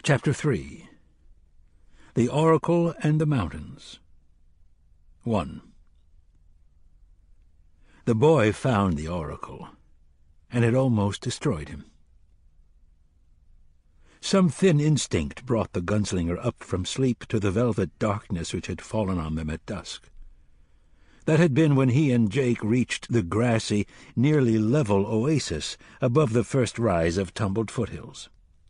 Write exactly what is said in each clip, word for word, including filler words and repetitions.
Chapter three. The Oracle and the Mountains. one. The boy found the Oracle, and it almost destroyed him. Some thin instinct brought the gunslinger up from sleep to the velvet darkness which had fallen on them at dusk. That had been when he and Jake reached the grassy, nearly level oasis above the first rise of tumbled foothills.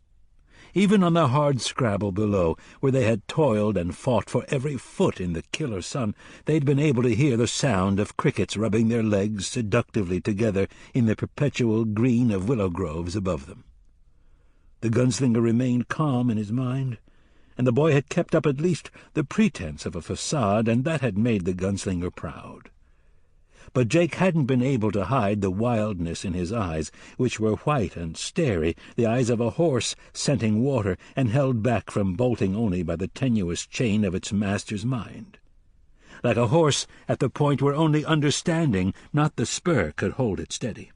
Even on the hard scrabble below, where they had toiled and fought for every foot in the killer sun, they'd been able to hear the sound of crickets rubbing their legs seductively together in the perpetual green of willow groves above them. The gunslinger remained calm in his mind, and the boy had kept up at least the pretense of a facade, and that had made the gunslinger proud. But Jake hadn't been able to hide the wildness in his eyes, which were white and starey, the eyes of a horse scenting water, and held back from bolting only by the tenuous chain of its master's mind. Like a horse at the point where only understanding, not the spur, could hold it steady.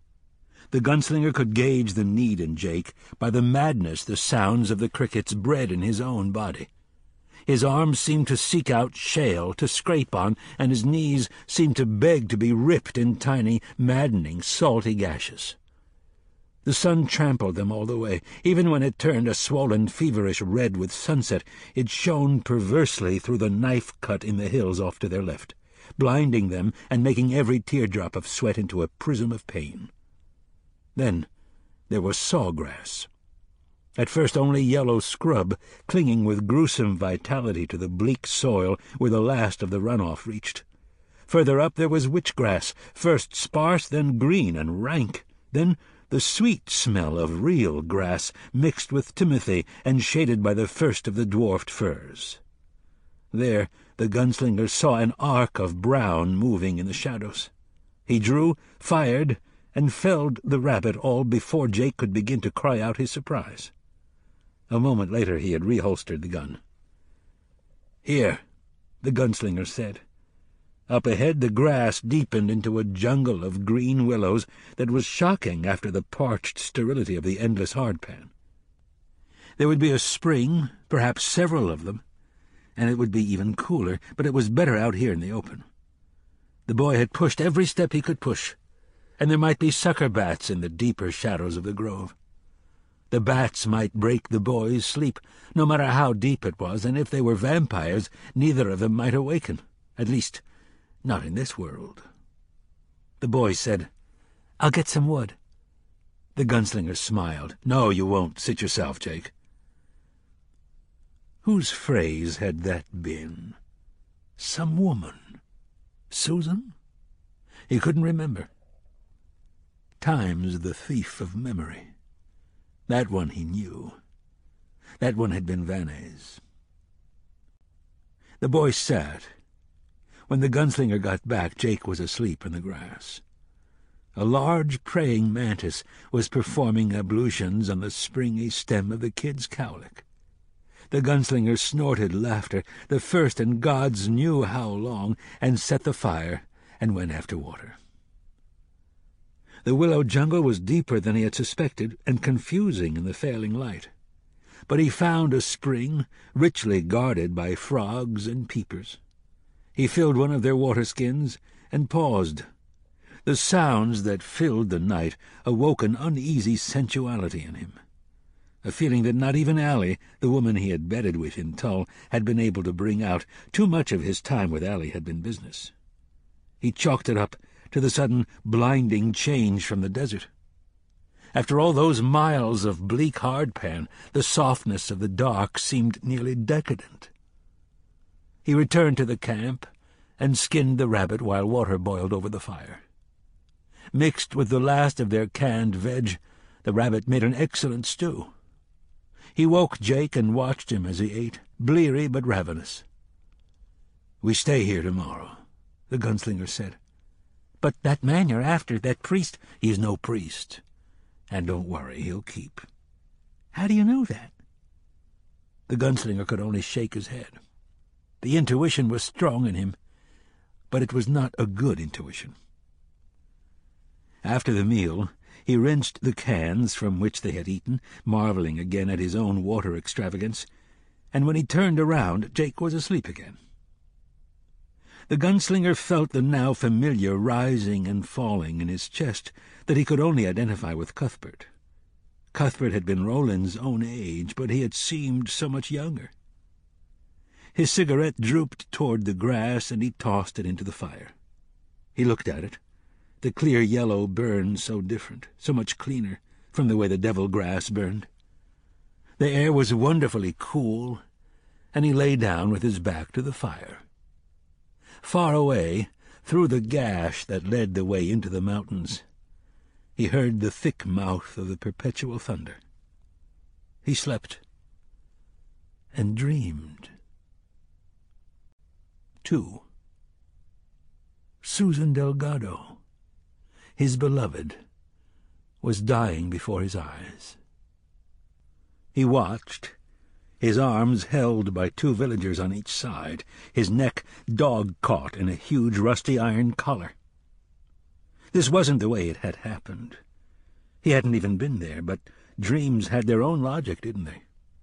The gunslinger could gauge the need in Jake by the madness the sounds of the crickets bred in his own body. His arms seemed to seek out shale to scrape on, and his knees seemed to beg to be ripped in tiny, maddening, salty gashes. The sun trampled them all the way. Even when it turned a swollen, feverish red with sunset, it shone perversely through the knife cut in the hills off to their left, blinding them and making every teardrop of sweat into a prism of pain. Then there was sawgrass. At first only yellow scrub, clinging with gruesome vitality to the bleak soil where the last of the runoff reached. Further up there was witchgrass, first sparse, then green and rank, then the sweet smell of real grass mixed with timothy and shaded by the first of the dwarfed firs. There the gunslinger saw an arc of brown moving in the shadows. He drew, fired, and felled the rabbit all before Jake could begin to cry out his surprise. A moment later he had reholstered the gun. "Here," the gunslinger said. Up ahead the grass deepened into a jungle of green willows that was shocking after the parched sterility of the endless hardpan. There would be a spring, perhaps several of them, and it would be even cooler, but it was better out here in the open. The boy had pushed every step he could push, and there might be sucker bats in the deeper shadows of the grove. The bats might break the boy's sleep, no matter how deep it was, and if they were vampires, neither of them might awaken, at least not in this world. The boy said, "I'll get some wood." The gunslinger smiled. "No, you won't. Sit yourself, Jake." Whose phrase had that been? Some woman. Susan? He couldn't remember. Time's the thief of memory. That one he knew. That one had been Vanna's. The boy sat. When the gunslinger got back, Jake was asleep in the grass. A large praying mantis was performing ablutions on the springy stem of the kid's cowlick. The gunslinger snorted laughter, the first in gods knew how long, and set the fire and went after water. The willow jungle was deeper than he had suspected and confusing in the failing light. But he found a spring, richly guarded by frogs and peepers. He filled one of their water-skins and paused. The sounds that filled the night awoke an uneasy sensuality in him, a feeling that not even Allie, the woman he had bedded with in Tull, had been able to bring out. Too much of his time with Allie had been business. He chalked it up to the sudden blinding change from the desert. After all those miles of bleak hardpan, the softness of the dark seemed nearly decadent. He returned to the camp and skinned the rabbit while water boiled over the fire. Mixed with the last of their canned veg, the rabbit made an excellent stew. He woke Jake and watched him as he ate, bleary but ravenous. "We stay here tomorrow," the gunslinger said. "But that man you're after, that priest—" "He's no priest. And don't worry, he'll keep." "How do you know that?" The gunslinger could only shake his head. The intuition was strong in him, but it was not a good intuition. After the meal, He rinsed the cans from which they had eaten, marveling again at his own water extravagance, and when he turned around, Jake was asleep again. The gunslinger felt the now familiar rising and falling in his chest that he could only identify with Cuthbert. Cuthbert had been Roland's own age, but he had seemed so much younger. His cigarette drooped toward the grass, and he tossed it into the fire. He looked at it. The clear yellow burned so different, so much cleaner, from the way the devil grass burned. The air was wonderfully cool, and he lay down with his back to the fire. Far away, through the gash that led the way into the mountains, he heard the thick mouth of the perpetual thunder. He slept and dreamed. Two. Susan Delgado, his beloved, was dying before his eyes. He watched, his arms held by two villagers on each side, his neck dog-caught in a huge rusty iron collar. This wasn't the way it had happened. He hadn't even been there, but dreams had their own logic, didn't they?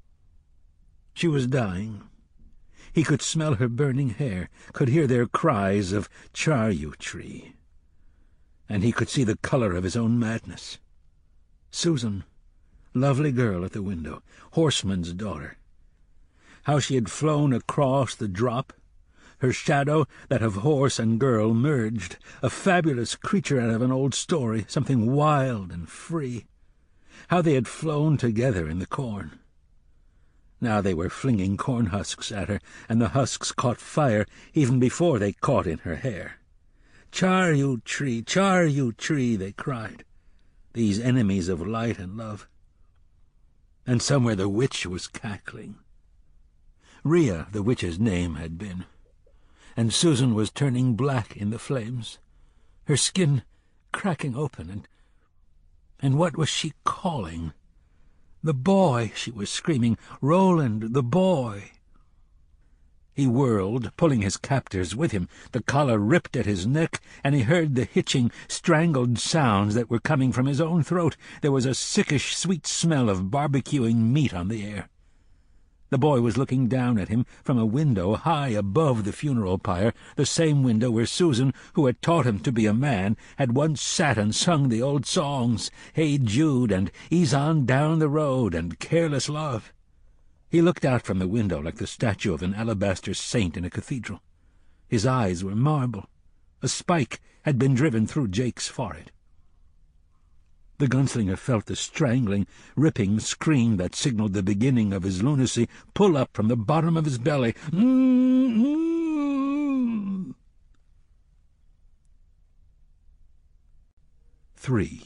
She was dying. He could smell her burning hair, could hear their cries of Charyu Tree, and he could see the color of his own madness. Susan, lovely girl at the window, horseman's daughter. How she had flown across the drop, her shadow, that of horse and girl, merged, a fabulous creature out of an old story, something wild and free. How they had flown together in the corn. Now they were flinging corn husks at her, and the husks caught fire even before they caught in her hair. "Charyu Tree, Charyu Tree," they cried, these enemies of light and love. And somewhere the witch was cackling. Rhea, the witch's name had been, and Susan was turning black in the flames, her skin cracking open, and and what was she calling? "The boy," she was screaming, "Roland, the boy!" He whirled, pulling his captors with him. The collar ripped at his neck, and he heard the hitching, strangled sounds that were coming from his own throat. There was a sickish, sweet smell of barbecuing meat on the air. The boy was looking down at him from a window high above the funeral pyre, the same window where Susan, who had taught him to be a man, had once sat and sung the old songs, "Hey Jude," and "Ease on down the road," and "Careless Love." He looked out from the window like the statue of an alabaster saint in a cathedral. His eyes were marble. A spike had been driven through Jake's forehead. The gunslinger felt the strangling, ripping scream that signaled the beginning of his lunacy pull up from the bottom of his belly. Mm-hmm. Three.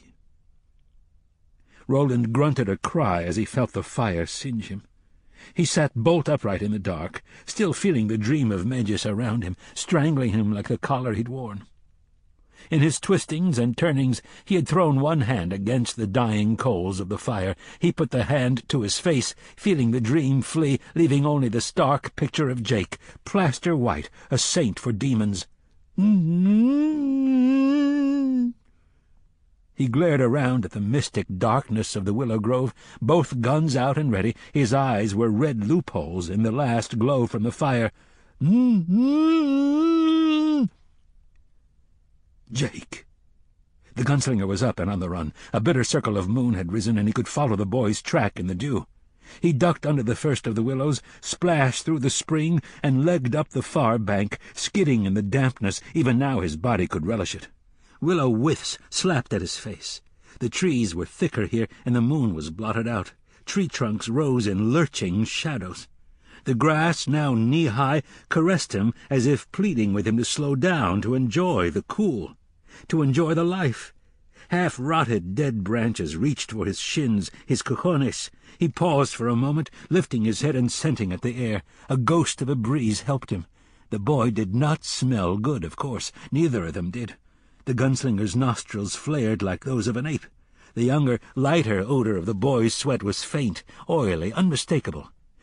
Roland grunted a cry as he felt the fire singe him. He sat bolt upright in the dark, still feeling the dream of Megis around him, strangling him like the collar he'd worn. In his twistings and turnings he had thrown one hand against the dying coals of the fire. He put the hand to his face, feeling the dream flee, leaving only the stark picture of Jake, plaster white, a saint for demons. Mm-hmm. He glared around at the mystic darkness of the willow grove, both guns out and ready. His eyes were red loopholes in the last glow from the fire. Mm-hmm. Jake! The gunslinger was up and on the run. A bitter circle of moon had risen, and he could follow the boy's track in the dew. He ducked under the first of the willows, splashed through the spring, and legged up the far bank, skidding in the dampness. Even now his body could relish it. Willow withs slapped at his face. The trees were thicker here, and the moon was blotted out. Tree trunks rose in lurching shadows. The grass, now knee-high, caressed him as if pleading with him to slow down, to enjoy the cool, to enjoy the life. Half-rotted dead branches reached for his shins, his cojones. He paused for a moment, lifting his head and scenting at the air. A ghost of a breeze helped him. The boy did not smell good, of course. Neither of them did. The gunslinger's nostrils flared like those of an ape. The younger, lighter odor of the boy's sweat was faint, oily, unmistakable.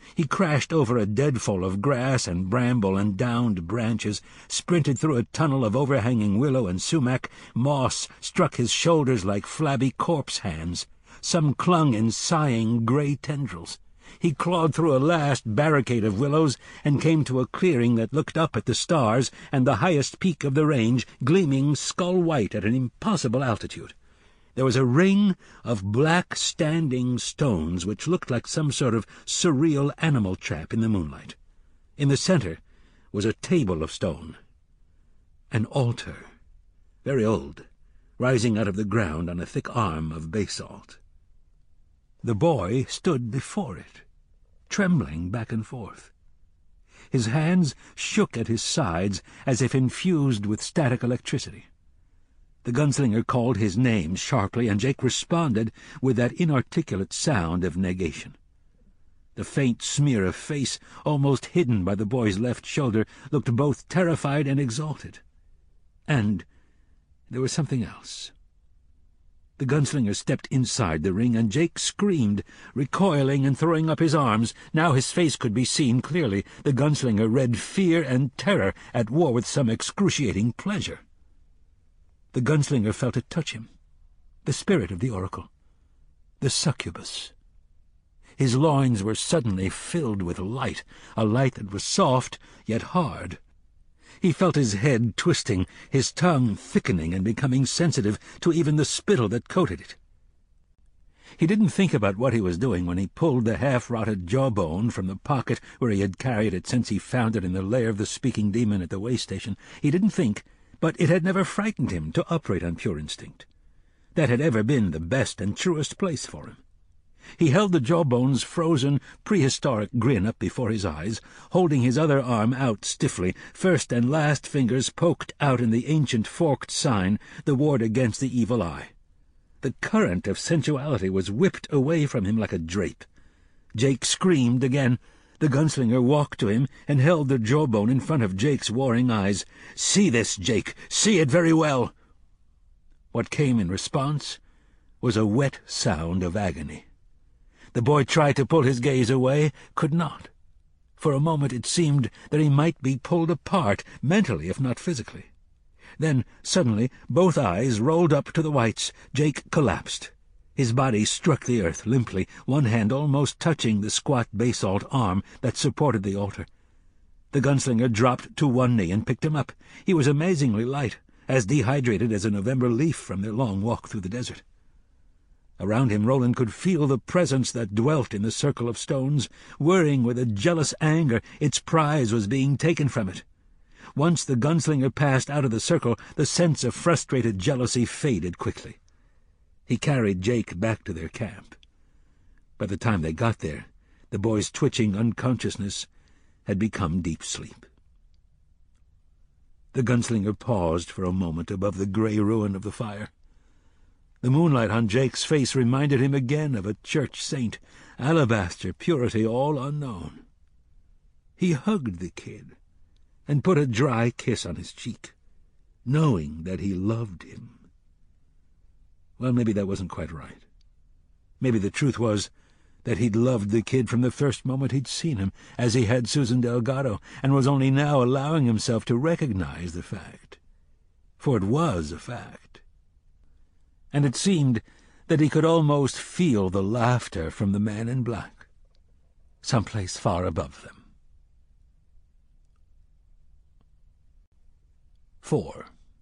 He crashed over a deadfall of grass and bramble and downed branches, sprinted through a tunnel of overhanging willow and sumac. Moss struck his shoulders like flabby corpse hands. Some clung in sighing grey tendrils. He clawed through a last barricade of willows and came to a clearing that looked up at the stars and the highest peak of the range, gleaming skull-white at an impossible altitude. There was a ring of black standing stones which looked like some sort of surreal animal trap in the moonlight. In the center was a table of stone. An altar, very old, rising out of the ground on a thick arm of basalt. The boy stood before it, trembling back and forth. His hands shook at his sides as if infused with static electricity. The gunslinger called his name sharply, and Jake responded with that inarticulate sound of negation. The faint smear of face, almost hidden by the boy's left shoulder, looked both terrified and exalted. And there was something else. The gunslinger stepped inside the ring, and Jake screamed, recoiling and throwing up his arms. Now his face could be seen clearly. The gunslinger read fear and terror at war with some excruciating pleasure. The gunslinger felt it touch him, the spirit of the oracle, the succubus. His loins were suddenly filled with light, a light that was soft yet hard. He felt his head twisting, his tongue thickening and becoming sensitive to even the spittle that coated it. He didn't think about what he was doing when he pulled the half-rotted jawbone from the pocket where he had carried it since he found it in the lair of the speaking demon at the way station. He didn't think, but it had never frightened him to operate on pure instinct. That had ever been the best and truest place for him. He held the jawbone's frozen, prehistoric grin up before his eyes, holding his other arm out stiffly, first and last fingers poked out in the ancient forked sign, the ward against the evil eye. The current of sensuality was whipped away from him like a drape. Jake screamed again. The gunslinger walked to him and held the jawbone in front of Jake's warring eyes. "See this, Jake! See it very well!" What came in response was a wet sound of agony. The boy tried to pull his gaze away, could not. For a moment it seemed that he might be pulled apart, mentally if not physically. Then, suddenly, both eyes rolled up to the whites. Jake collapsed. His body struck the earth limply, one hand almost touching the squat basalt arm that supported the altar. The gunslinger dropped to one knee and picked him up. He was amazingly light, as dehydrated as a November leaf from their long walk through the desert. Around him Roland could feel the presence that dwelt in the circle of stones, whirring with a jealous anger. Its prize was being taken from it. Once the gunslinger passed out of the circle, the sense of frustrated jealousy faded quickly. He carried Jake back to their camp. By the time they got there, the boy's twitching unconsciousness had become deep sleep. The gunslinger paused for a moment above the grey ruin of the fire. The moonlight on Jake's face reminded him again of a church saint, alabaster purity all unknown. He hugged the kid and put a dry kiss on his cheek, knowing that he loved him. Well, maybe that wasn't quite right. Maybe the truth was that he'd loved the kid from the first moment he'd seen him, as he had Susan Delgado, and was only now allowing himself to recognize the fact. For it was a fact. And it seemed that he could almost feel the laughter from the man in black, someplace far above them. Four.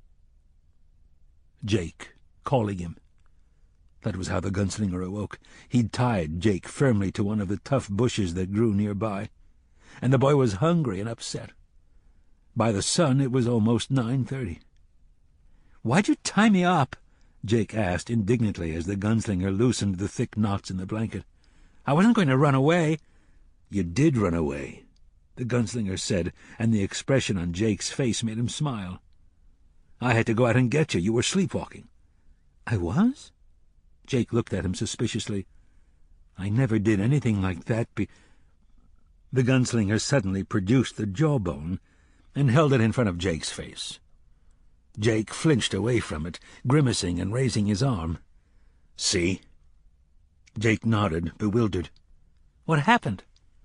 Jake, calling him. That was how the gunslinger awoke. He'd tied Jake firmly to one of the tough bushes that grew nearby, and the boy was hungry and upset. By the sun it was almost nine thirty. "Why'd you tie me up?" Jake asked indignantly as the gunslinger loosened the thick knots in the blanket. "I wasn't going to run away." "You did run away," the gunslinger said, and the expression on Jake's face made him smile. "I had to go out and get you. You were sleepwalking." "I was?" Jake looked at him suspiciously. "I never did anything like that be—" The gunslinger suddenly produced the jawbone and held it in front of Jake's face. Jake flinched away from it, grimacing and raising his arm. "See?" Jake nodded, bewildered. "What happened?"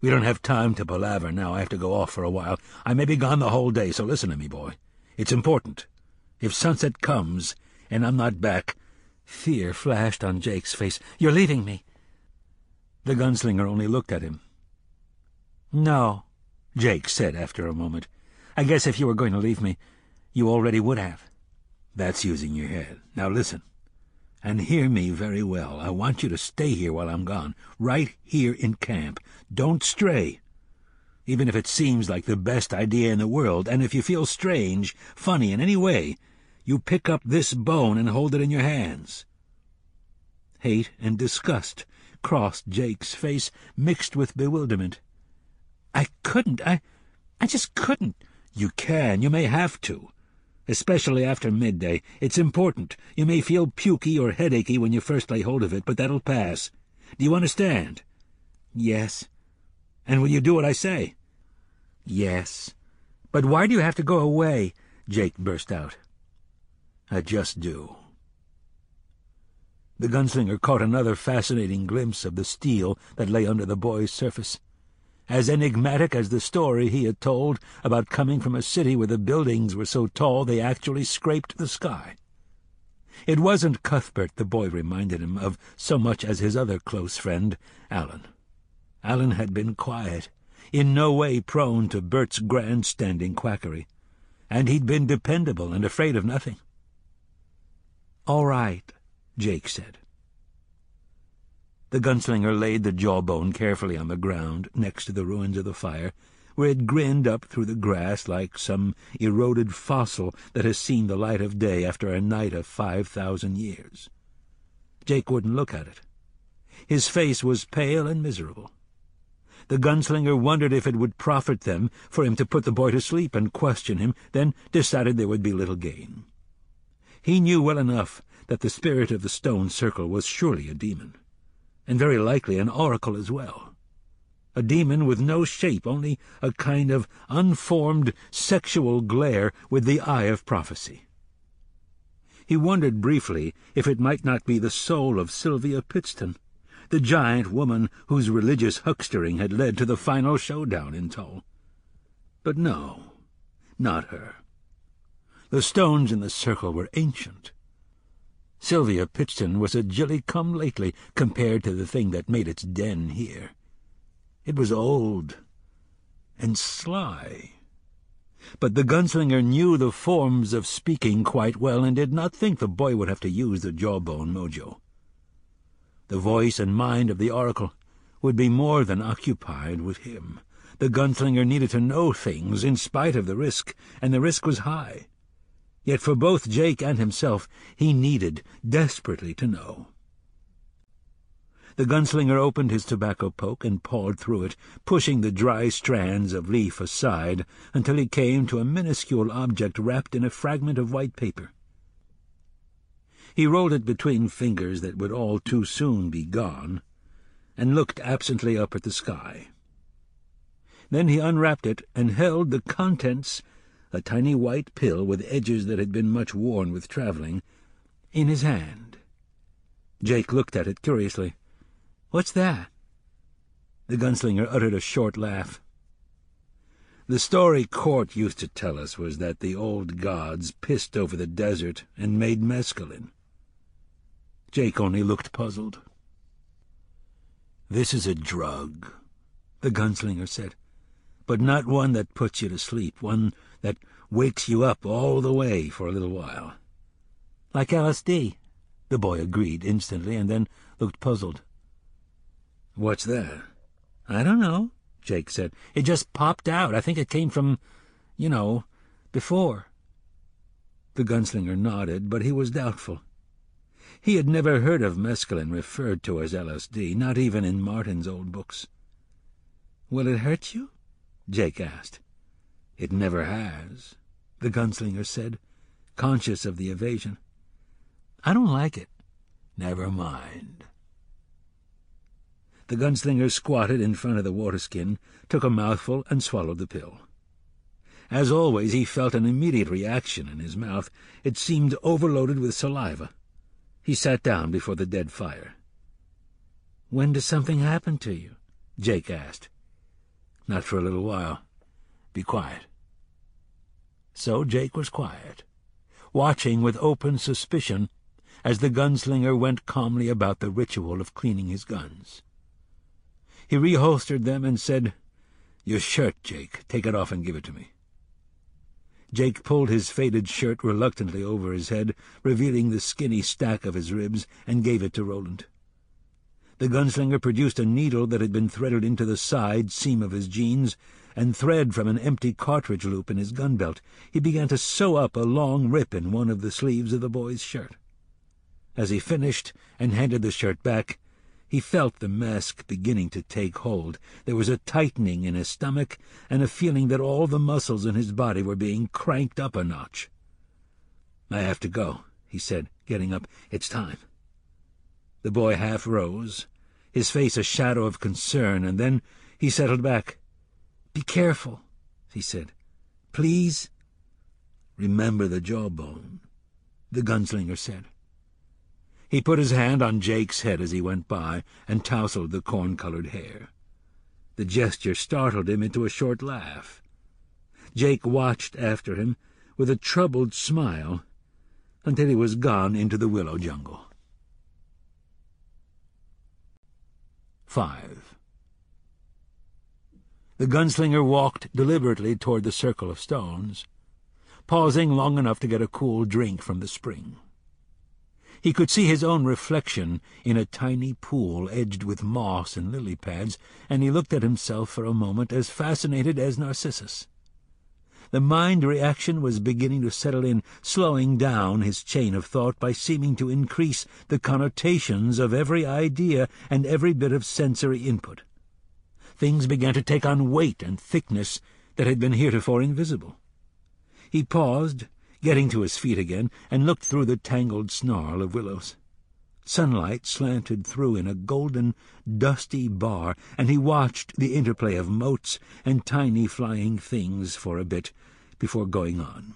We don't have time to palaver now. I have to go off for a while. I may be gone the whole day, so listen to me, boy. It's important. If sunset comes and I'm not back—" Fear flashed on Jake's face. "You're leaving me." The gunslinger only looked at him. "No," Jake said after a moment. "I guess if you were going to leave me, you already would have." "That's using your head. Now listen. And hear me very well. I want you to stay here while I'm gone, right here in camp. Don't stray, even if it seems like the best idea in the world, and if you feel strange, funny in any way, you pick up this bone and hold it in your hands." Hate and disgust crossed Jake's face, mixed with bewilderment. "I couldn't. I... I just couldn't." "You can. You may have to. Especially after midday. It's important. You may feel pukey or headachy when you first lay hold of it, but that'll pass. Do you understand?" "Yes." "And will you do what I say?" "Yes." "But why do you have to go away?" Jake burst out. "I just do." The gunslinger caught another fascinating glimpse of the steel that lay under the boy's surface. As enigmatic as the story he had told about coming from a city where the buildings were so tall they actually scraped the sky. It wasn't Cuthbert the boy reminded him of so much as his other close friend, Alan. Alan had been quiet, in no way prone to Bert's grandstanding quackery, and he'd been dependable and afraid of nothing. "All right," Jake said. The gunslinger laid the jawbone carefully on the ground next to the ruins of the fire, where it grinned up through the grass like some eroded fossil that has seen the light of day after a night of five thousand years. Jake wouldn't look at it. His face was pale and miserable. The gunslinger wondered if it would profit them for him to put the boy to sleep and question him, then decided there would be little gain. He knew well enough that the spirit of the stone circle was surely a demon, and very likely an oracle as well. A demon with no shape, only a kind of unformed sexual glare with the eye of prophecy. He wondered briefly if it might not be the soul of Sylvia Pittston, the giant woman whose religious huckstering had led to the final showdown in Tull. But no, not her. The stones in the circle were ancient. Sylvia Pittston was a jilly-come-lately compared to the thing that made its den here. It was old and sly. But the gunslinger knew the forms of speaking quite well and did not think the boy would have to use the jawbone mojo. The voice and mind of the oracle would be more than occupied with him. The gunslinger needed to know things in spite of the risk, and the risk was high. Yet for both Jake and himself he needed desperately to know. The gunslinger opened his tobacco poke and pawed through it, pushing the dry strands of leaf aside until he came to a minuscule object wrapped in a fragment of white paper. He rolled it between fingers that would all too soon be gone, and looked absently up at the sky. Then he unwrapped it and held the contents, a tiny white pill with edges that had been much worn with travelling, in his hand. Jake looked at it curiously. "What's that?" The gunslinger uttered a short laugh. "The story Court used to tell us was that the old gods pissed over the desert and made mescaline." Jake only looked puzzled. "This is a drug," the gunslinger said, "but not one that puts you to sleep, one that wakes you up all the way for a little while." "Like L S D, the boy agreed instantly, and then looked puzzled. "What's that?" "I don't know," Jake said. "It just popped out. I think it came from, you know, before." The gunslinger nodded, but he was doubtful. He had never heard of mescaline referred to as L S D, not even in Martin's old books. "Will it hurt you?" Jake asked. "It never has," the gunslinger said, conscious of the evasion. "I don't like it." "Never mind." The gunslinger squatted in front of the waterskin, took a mouthful, and swallowed the pill. As always, he felt an immediate reaction in his mouth. It seemed overloaded with saliva. He sat down before the dead fire. "When does something happen to you?" Jake asked. Not for a little while. Be quiet." So Jake was quiet, watching with open suspicion as the gunslinger went calmly about the ritual of cleaning his guns. He reholstered them and said, "Your shirt, Jake. Take it off and give it to me." Jake pulled his faded shirt reluctantly over his head, revealing the skinny stack of his ribs, and gave it to Roland. The gunslinger produced a needle that had been threaded into the side seam of his jeans, and thread from an empty cartridge loop in his gun belt. He began to sew up a long rip in one of the sleeves of the boy's shirt. As he finished and handed the shirt back, he felt the mask beginning to take hold. There was a tightening in his stomach and a feeling that all the muscles in his body were being cranked up a notch. "I have to go," he said, getting up. "It's time." The boy half rose, his face a shadow of concern, and then he settled back. "Be careful," he said. "Please." "Remember the jawbone," the gunslinger said. He put his hand on Jake's head as he went by and tousled the corn-colored hair. The gesture startled him into a short laugh. Jake watched after him with a troubled smile until he was gone into the willow jungle. Five. The gunslinger walked deliberately toward the circle of stones, pausing long enough to get a cool drink from the spring. He could see his own reflection in a tiny pool edged with moss and lily pads, and he looked at himself for a moment as fascinated as Narcissus. The mind reaction was beginning to settle in, slowing down his chain of thought by seeming to increase the connotations of every idea and every bit of sensory input. Things began to take on weight and thickness that had been heretofore invisible. He paused, getting to his feet again, and looked through the tangled snarl of willows. Sunlight slanted through in a golden, dusty bar, and he watched the interplay of motes and tiny flying things for a bit before going on.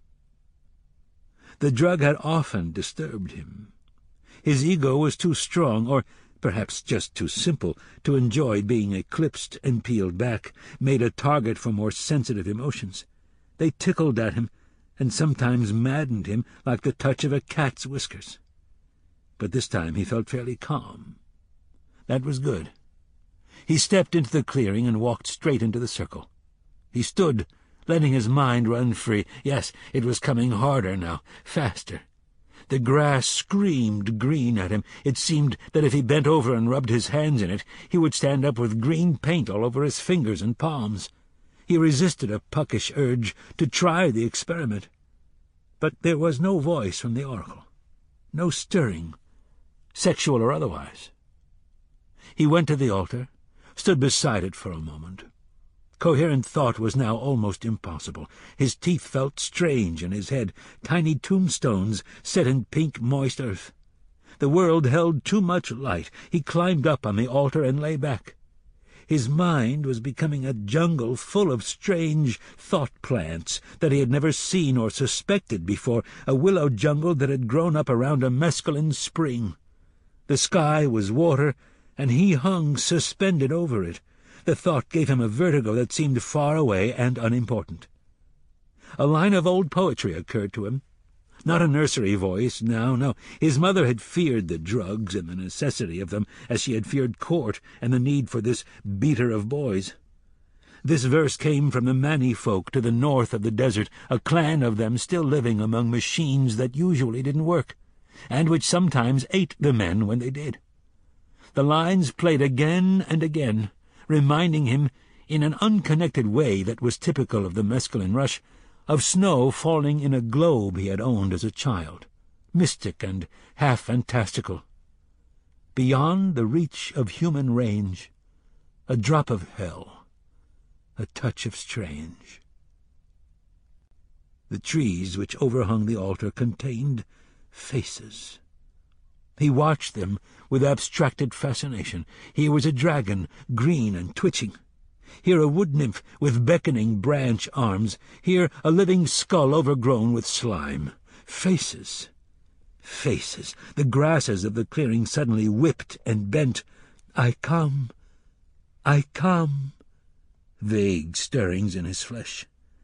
The drug had often disturbed him. His ego was too strong, or perhaps just too simple, to enjoy being eclipsed and peeled back, made a target for more sensitive emotions. They tickled at him, and sometimes maddened him like the touch of a cat's whiskers. But this time he felt fairly calm. That was good. He stepped into the clearing and walked straight into the circle. He stood, letting his mind run free. Yes, it was coming harder now, faster. The grass screamed green at him. It seemed that if he bent over and rubbed his hands in it, he would stand up with green paint all over his fingers and palms. He resisted a puckish urge to try the experiment. But there was no voice from the oracle, no stirring, sexual or otherwise. He went to the altar, stood beside it for a moment. Coherent thought was now almost impossible. His teeth felt strange in his head, tiny tombstones set in pink, moist earth. The world held too much light. He climbed up on the altar and lay back. His mind was becoming a jungle full of strange thought plants that he had never seen or suspected before, a willow jungle that had grown up around a mescaline spring. The sky was water, and he hung suspended over it. The thought gave him a vertigo that seemed far away and unimportant. A line of old poetry occurred to him. Not a nursery voice, no, no. His mother had feared the drugs and the necessity of them, as she had feared court and the need for this beater of boys. This verse came from the Mani folk to the north of the desert, a clan of them still living among machines that usually didn't work, and which sometimes ate the men when they did. The lines played again and again, reminding him, in an unconnected way that was typical of the mescaline rush, of snow falling in a globe he had owned as a child, mystic and half-fantastical. Beyond the reach of human range, a drop of hell, a touch of strange. The trees which overhung the altar contained faces. He watched them with abstracted fascination. Here was a dragon, green and twitching. Here a wood-nymph with beckoning branch arms. Here a living skull overgrown with slime. Faces. Faces. The grasses of the clearing suddenly whipped and bent. "I come. I come." vague stirrings in his flesh.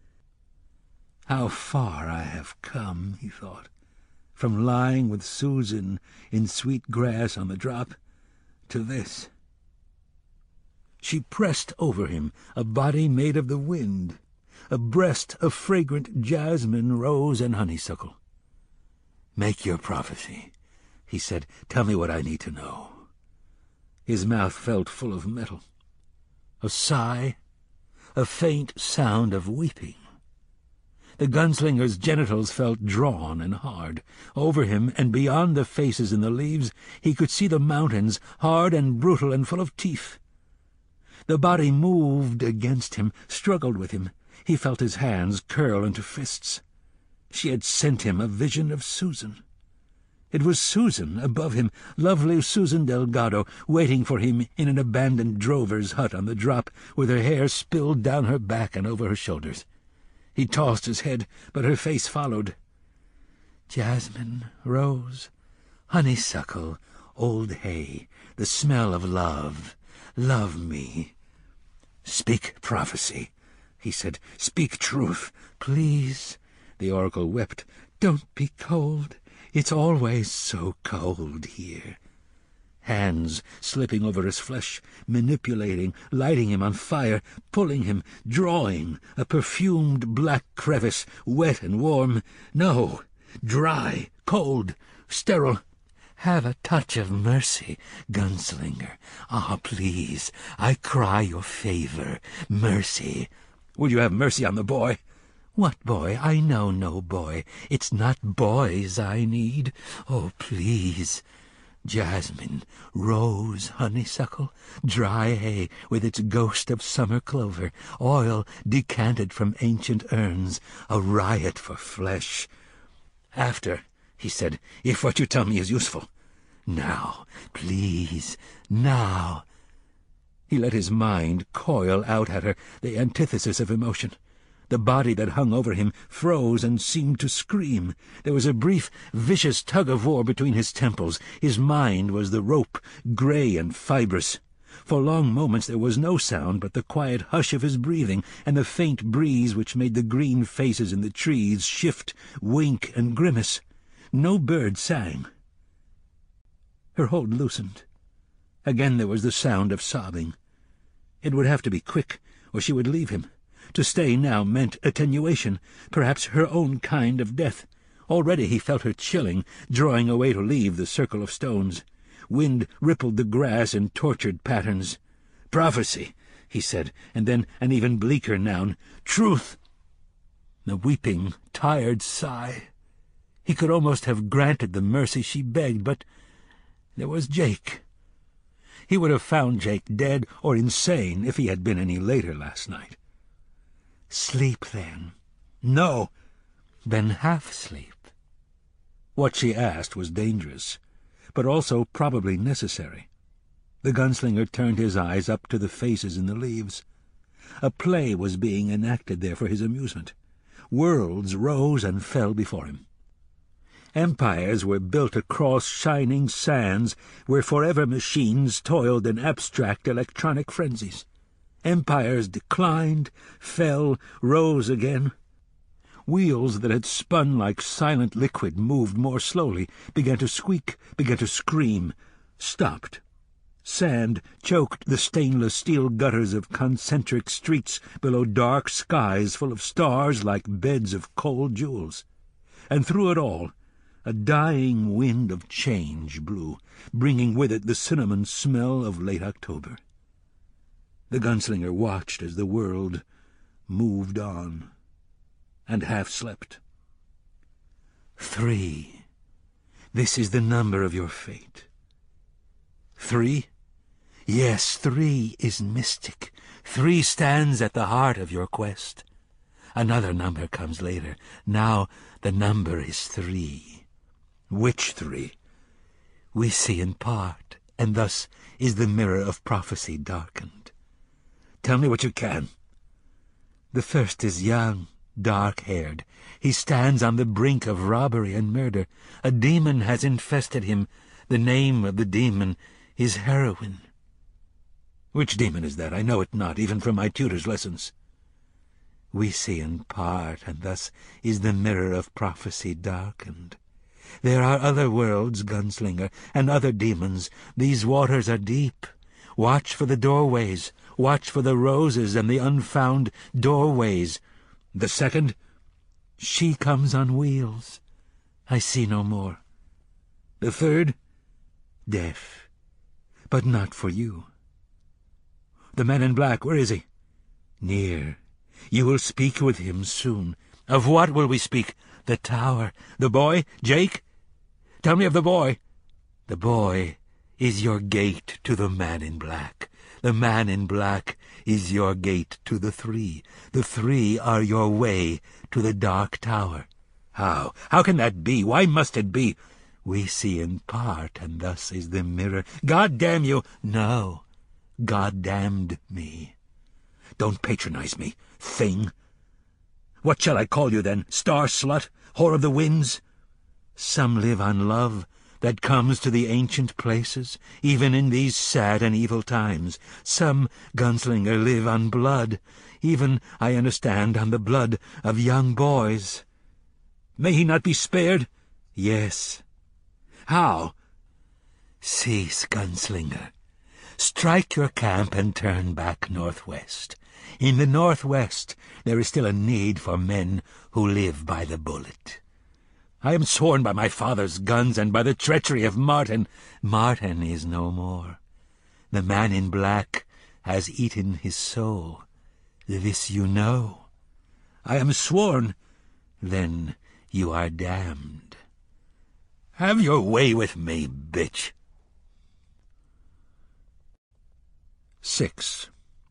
How far I have come, he thought, from lying with Susan in sweet grass on the drop to this. She pressed over him, a body made of the wind, a breast of fragrant jasmine, rose, and honeysuckle. "Make your prophecy," he said. "Tell me what I need to know." His mouth felt full of metal. A sigh, a faint sound of weeping. The gunslinger's genitals felt drawn and hard. Over him, and beyond the faces in the leaves, he could see the mountains, hard and brutal and full of teeth. The body moved against him, struggled with him. He felt his hands curl into fists. She had sent him a vision of Susan. It was Susan above him, lovely Susan Delgado, waiting for him in an abandoned drover's hut on the drop, with her hair spilled down her back and over her shoulders. He tossed his head, but her face followed. "Jasmine, rose, honeysuckle, old hay, the smell of love. Love me." "Speak prophecy," he said. "Speak truth." "Please," the oracle wept. "Don't be cold. It's always so cold here." Hands slipping over his flesh, manipulating, lighting him on fire, pulling him, drawing, a perfumed black crevice, wet and warm. No, dry, cold, sterile. "Have a touch of mercy, gunslinger. Ah, please, I cry your favor. Mercy." "Would you have mercy on the boy?" "What boy? I know no boy. It's not boys I need. Oh, please. Jasmine, rose, honeysuckle, dry hay with its ghost of summer clover, oil decanted from ancient urns, a riot for flesh." "After," he said, "if what you tell me is useful." "Now, please, now." He let his mind coil out at her, the antithesis of emotion. The body that hung over him froze and seemed to scream. There was a brief, vicious tug-of-war between his temples. His mind was the rope, grey and fibrous. For long moments there was no sound but the quiet hush of his breathing, and the faint breeze which made the green faces in the trees shift, wink, and grimace. No bird sang. Her hold loosened. Again there was the sound of sobbing. It would have to be quick, or she would leave him. To stay now meant attenuation, perhaps her own kind of death. Already he felt her chilling, drawing away to leave the circle of stones. Wind rippled the grass in tortured patterns. "Prophecy," he said, and then an even bleaker noun. "Truth." The weeping, tired sigh. He could almost have granted the mercy she begged, but there was Jake. He would have found Jake dead or insane if he had been any later last night. "Sleep, then." "No." "Then half sleep." What she asked was dangerous, but also probably necessary. The gunslinger turned his eyes up to the faces in the leaves. A play was being enacted there for his amusement. Worlds rose and fell before him. Empires were built across shining sands where forever machines toiled in abstract electronic frenzies. Empires declined, fell, rose again. Wheels that had spun like silent liquid moved more slowly, began to squeak, began to scream, stopped. Sand choked the stainless steel gutters of concentric streets below dark skies full of stars like beds of cold jewels. And through it all, a dying wind of change blew, bringing with it the cinnamon smell of late October. The gunslinger watched as the world moved on, and half slept. Three. This is the number of your fate. Three? Yes, three is mystic. Three stands at the heart of your quest. Another number comes later. Now the number is three. Which three? We see in part, and thus is the mirror of prophecy darkened. Tell me what you can. The first is young, dark-haired. He stands on the brink of robbery and murder. A demon has infested him. The name of the demon is heroin. Which demon is that? I know it not, even from my tutor's lessons. We see in part, and thus is the mirror of prophecy darkened. There are other worlds, gunslinger, and other demons. These waters are deep. Watch for the doorways. Watch for the roses and the unfound doorways. The second? She comes on wheels. I see no more. The third? Death. But not for you. The man in black, where is he? Near. You will speak with him soon. Of what will we speak? The tower. The boy? Jake? Tell me of the boy. The boy is your gate to the man in black. The man in black is your gate to the three. The three are your way to the dark tower. How? How can that be? Why must it be? We see in part, and thus is the mirror. God damn you! No. God damned me. Don't patronize me, thing. What shall I call you, then? Star-slut? Whore of the winds? Some live on love that comes to the ancient places, even in these sad and evil times. Some, gunslinger, live on blood, even, I understand, on the blood of young boys. May he not be spared? Yes. How? Cease, gunslinger. Strike your camp and turn back northwest. In the northwest there is still a need for men who live by the bullet. I am sworn by my father's guns and by the treachery of Martin. Martin is no more. The man in black has eaten his soul. This you know. I am sworn. Then you are damned. Have your way with me, bitch. Six.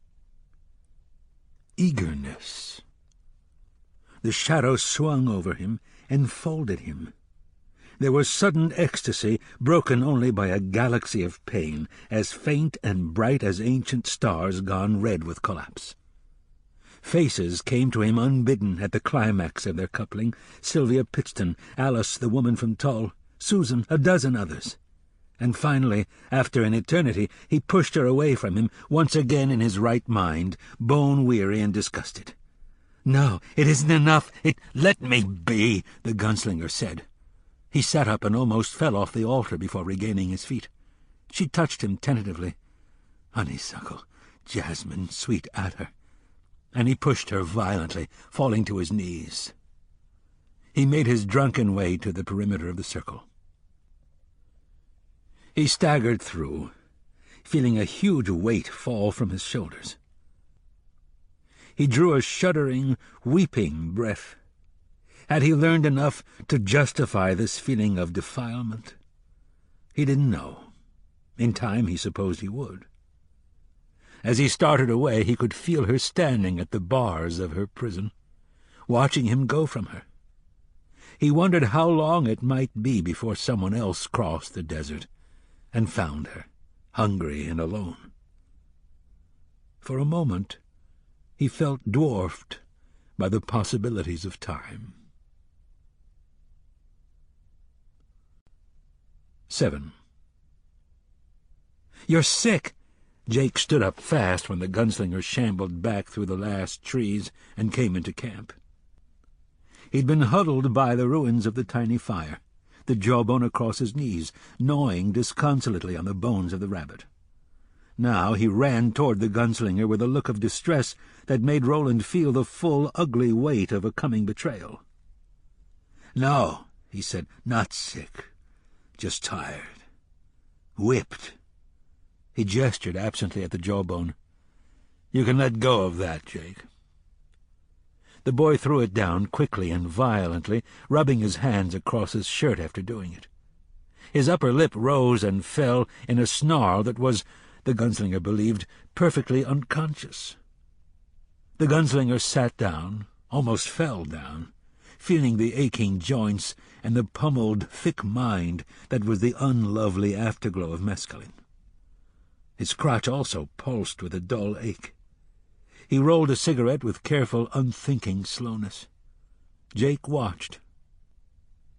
Eagerness. The shadow swung over him, enfolded him. There was sudden ecstasy, broken only by a galaxy of pain, as faint and bright as ancient stars gone red with collapse. Faces came to him unbidden at the climax of their coupling. Sylvia Pittston, Alice, the woman from Tull, Susan, a dozen others. And finally, after an eternity, he pushed her away from him, once again in his right mind, bone-weary and disgusted. "No, it isn't enough. It—" "Let me be," the gunslinger said. He sat up and almost fell off the altar before regaining his feet. She touched him tentatively. "Honeysuckle, jasmine, sweet attar." And he pushed her violently, falling to his knees. He made his drunken way to the perimeter of the circle. He staggered through, feeling a huge weight fall from his shoulders. He drew a shuddering, weeping breath. Had he learned enough to justify this feeling of defilement? He didn't know. In time he supposed he would. As he started away, he could feel her standing at the bars of her prison, watching him go from her. He wondered how long it might be before someone else crossed the desert and found her, hungry and alone. For a moment, he felt dwarfed by the possibilities of time. Seven. "You're sick!" Jake stood up fast when the gunslinger shambled back through the last trees and came into camp. He'd been huddled by the ruins of the tiny fire, the jawbone across his knees, gnawing disconsolately on the bones of the rabbit. Now he ran toward the gunslinger with a look of distress that made Roland feel the full, ugly weight of a coming betrayal. "No," he said, "not sick. Just tired. Whipped." He gestured absently at the jawbone. "You can let go of that, Jake." The boy threw it down quickly and violently, rubbing his hands across his shirt after doing it. His upper lip rose and fell in a snarl that was, the gunslinger believed, perfectly unconscious. The gunslinger sat down, almost fell down, feeling the aching joints and the pummeled, thick mind that was the unlovely afterglow of mescaline. His crotch also pulsed with a dull ache. He rolled a cigarette with careful, unthinking slowness. Jake watched.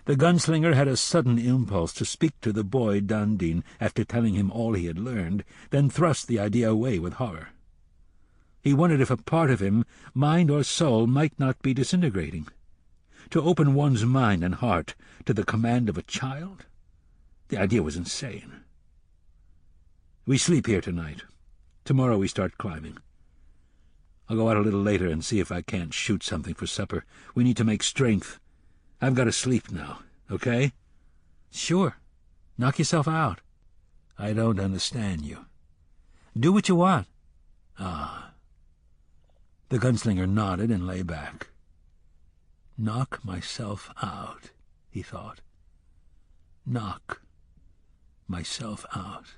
The gunslinger had a sudden impulse to speak to the boy Dandin after telling him all he had learned, then thrust the idea away with horror. He wondered if a part of him, mind or soul, might not be disintegrating. To open one's mind and heart to the command of a child? The idea was insane. "We sleep here tonight. Tomorrow we start climbing. I'll go out a little later and see if I can't shoot something for supper. We need to make strength. I've got to sleep now, okay?" "Sure. Knock yourself out." "I don't understand you." "Do what you want." "Ah." The gunslinger nodded and lay back. "Knock myself out," he thought. "Knock myself out."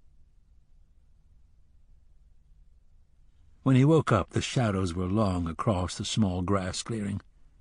When he woke up, the shadows were long across the small grass clearing.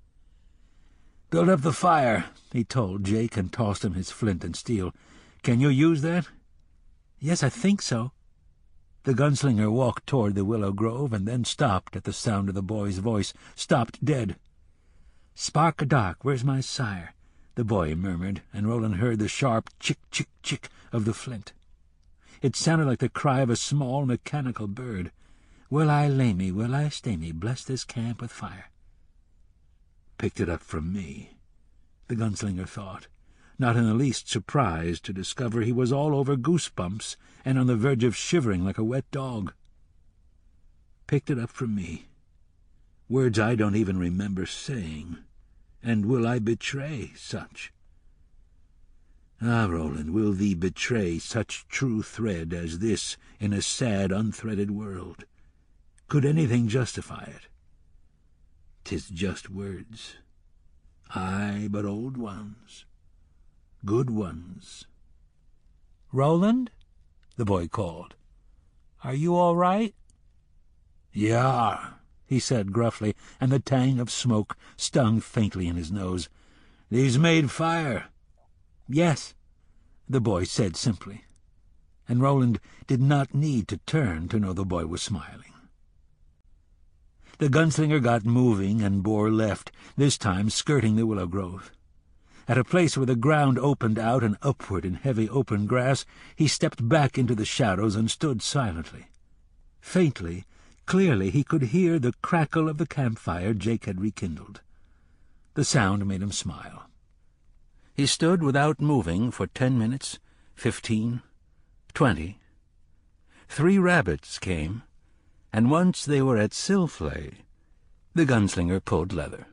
"Build up the fire," he told Jake, and tossed him his flint and steel. "Can you use that?" "Yes, I think so." The gunslinger walked toward the willow grove and then stopped at the sound of the boy's voice, stopped dead. "Spark o' dark, where's my sire?" the boy murmured, and Roland heard the sharp chick-chick-chick of the flint. It sounded like the cry of a small mechanical bird. "Will I lay me, will I stay me, bless this camp with fire." Picked it up from me, the gunslinger thought, not in the least surprised to discover he was all over goosebumps and on the verge of shivering like a wet dog. Picked it up from me. Words I don't even remember saying. And will I betray such? Ah, Roland, will thee betray such true thread as this in a sad, unthreaded world? Could anything justify it? 'Tis just words. Aye, but old ones. Good ones. "Roland?" the boy called. "Are you all right?" "Yeah," he said gruffly, and the tang of smoke stung faintly in his nose. "Thee's made fire." "Yes," the boy said simply, and Roland did not need to turn to know the boy was smiling. The gunslinger got moving and bore left, this time skirting the willow grove. At a place where the ground opened out and upward in heavy open grass, he stepped back into the shadows and stood silently. Faintly, clearly, he could hear the crackle of the campfire Jake had rekindled. The sound made him smile. He stood without moving for ten minutes, fifteen, twenty. Three rabbits came, and once they were at Silflay, the gunslinger pulled leather.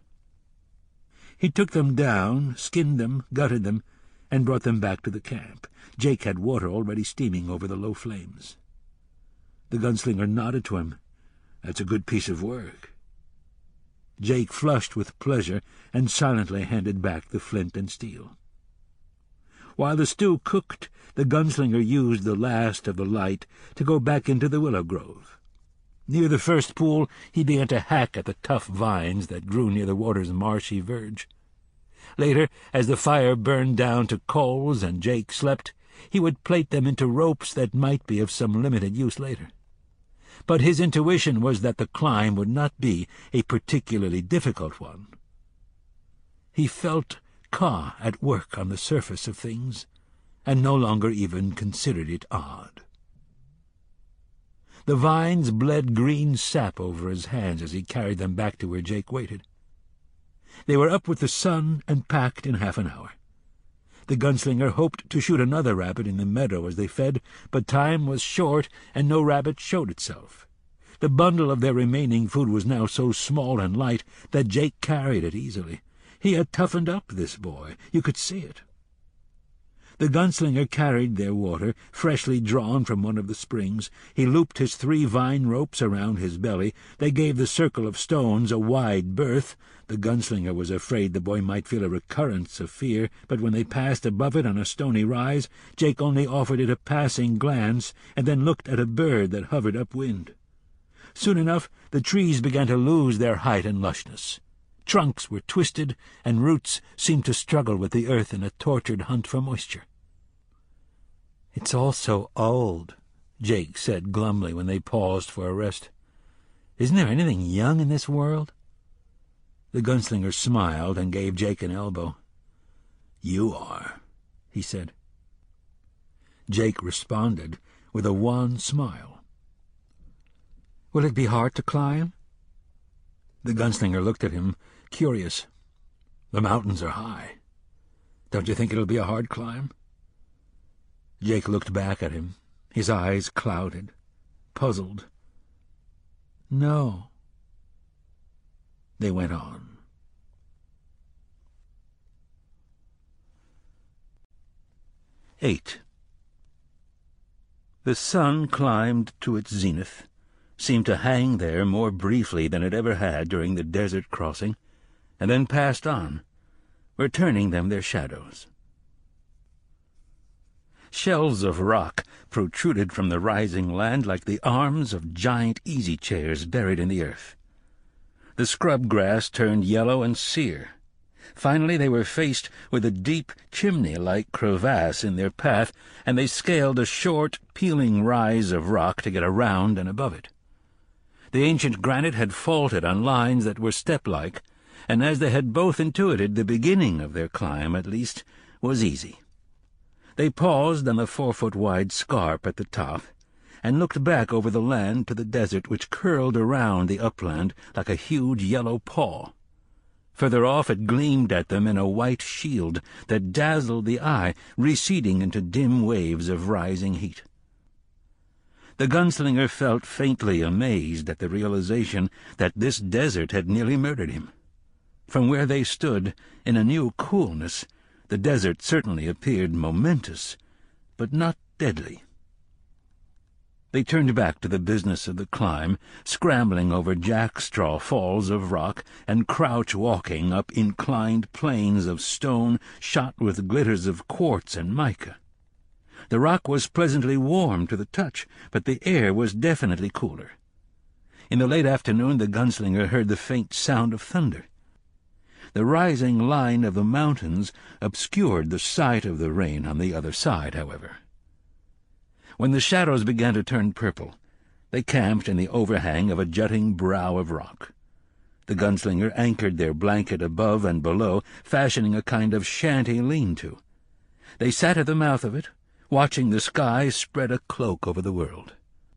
He took them down, skinned them, gutted them, and brought them back to the camp. Jake had water already steaming over the low flames. The gunslinger nodded to him. "That's a good piece of work." Jake flushed with pleasure and silently handed back the flint and steel. While the stew cooked, the gunslinger used the last of the light to go back into the willow grove. Near the first pool, he began to hack at the tough vines that grew near the water's marshy verge. Later, as the fire burned down to coals and Jake slept, he would plait them into ropes that might be of some limited use later. But his intuition was that the climb would not be a particularly difficult one. He felt Ka at work on the surface of things, and no longer even considered it odd. The vines bled green sap over his hands as he carried them back to where Jake waited. They were up with the sun and packed in half an hour. The gunslinger hoped to shoot another rabbit in the meadow as they fed, but time was short and no rabbit showed itself. The bundle of their remaining food was now so small and light that Jake carried it easily. He had toughened up, this boy. You could see it. The gunslinger carried their water, freshly drawn from one of the springs. He looped his three vine ropes around his belly. They gave the circle of stones a wide berth. The gunslinger was afraid the boy might feel a recurrence of fear, but when they passed above it on a stony rise, Jake only offered it a passing glance and then looked at a bird that hovered upwind. Soon enough, the trees began to lose their height and lushness. Trunks were twisted, and roots seemed to struggle with the earth in a tortured hunt for moisture. "It's all so old," Jake said glumly when they paused for a rest. "Isn't there anything young in this world?" The gunslinger smiled and gave Jake an elbow. "You are," he said. Jake responded with a wan smile. "Will it be hard to climb?" The gunslinger looked at him, curious. "The mountains are high. Don't you think it'll be a hard climb?" Jake looked back at him, his eyes clouded, puzzled. "No." They went on. Eight. The sun climbed to its zenith, seemed to hang there more briefly than it ever had during the desert crossing, and then passed on, returning them their shadows. Shelves of rock protruded from the rising land like the arms of giant easy-chairs buried in the earth. The scrub grass turned yellow and sere. Finally they were faced with a deep, chimney-like crevasse in their path, and they scaled a short, peeling rise of rock to get around and above it. The ancient granite had faulted on lines that were step-like, and as they had both intuited, the beginning of their climb, at least, was easy. They paused on the four-foot-wide scarp at the top, and looked back over the land to the desert which curled around the upland like a huge yellow paw. Further off it gleamed at them in a white shield that dazzled the eye, receding into dim waves of rising heat. The gunslinger felt faintly amazed at the realization that this desert had nearly murdered him. From where they stood, in a new coolness, the desert certainly appeared momentous, but not deadly. They turned back to the business of the climb, scrambling over jackstraw falls of rock and crouch-walking up inclined planes of stone shot with glitters of quartz and mica. The rock was pleasantly warm to the touch, but the air was definitely cooler. In the late afternoon the gunslinger heard the faint sound of thunder. The rising line of the mountains obscured the sight of the rain on the other side, however. When the shadows began to turn purple, they camped in the overhang of a jutting brow of rock. The gunslinger anchored their blanket above and below, fashioning a kind of shanty lean-to. They sat at the mouth of it, watching the sky spread a cloak over the world.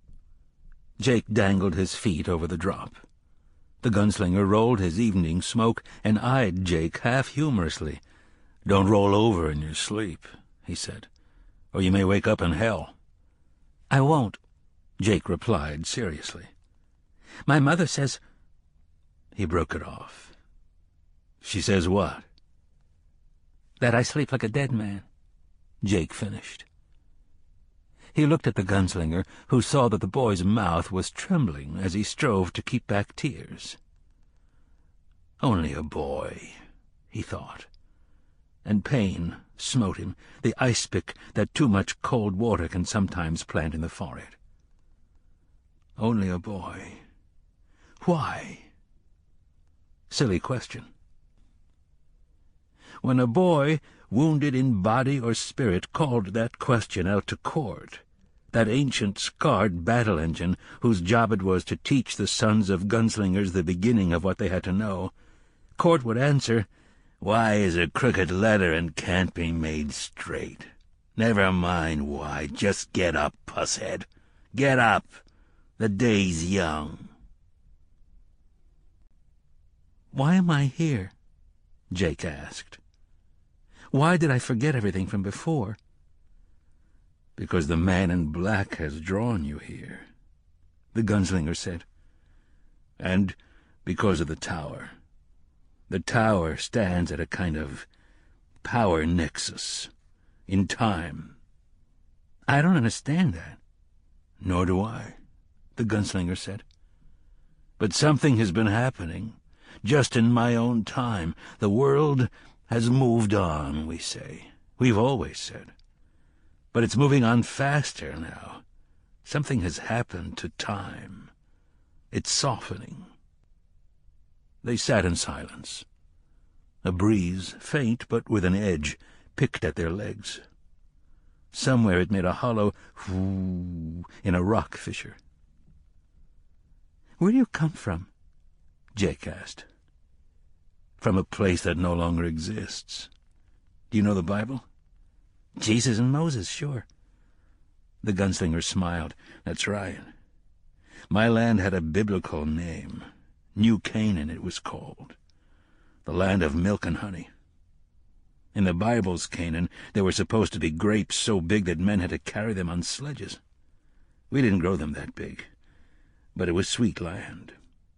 Jake dangled his feet over the drop. The gunslinger rolled his evening smoke and eyed Jake half humorously. "Don't roll over in your sleep," he said, "or you may wake up in hell." "I won't," Jake replied seriously. "My mother says—" He broke it off. "She says what?" "That I sleep like a dead man," Jake finished. He looked at the gunslinger, who saw that the boy's mouth was trembling as he strove to keep back tears. "Only a boy," he thought, and pain smote him, the ice-pick that too much cold water can sometimes plant in the forehead. Only a boy. Why? Silly question. When a boy, wounded in body or spirit, called that question out to Court, that ancient scarred battle-engine whose job it was to teach the sons of gunslingers the beginning of what they had to know, Court would answer, "Why is a crooked letter and can't be made straight? Never mind why, just get up, pusshead. Get up. The day's young." "Why am I here?" Jake asked. "Why did I forget everything from before?" "Because the man in black has drawn you here," the gunslinger said. "And because of the tower. The tower stands at a kind of power nexus, in time." "I don't understand that." "Nor do I," the gunslinger said. "But something has been happening, just in my own time. The world has moved on, we say. We've always said. But it's moving on faster now. Something has happened to time. It's softening." They sat in silence. A breeze, faint but with an edge, picked at their legs. Somewhere it made a hollow whoo in a rock fissure. "Where do you come from?" Jake asked. "From a place that no longer exists." Do you know the Bible? Jesus and Moses, sure. The gunslinger smiled. That's right. My land had a biblical name. New Canaan it was called. The land of milk and honey. In the Bible's Canaan, there were supposed to be grapes so big that men had to carry them on sledges. We didn't grow them that big, but it was sweet land.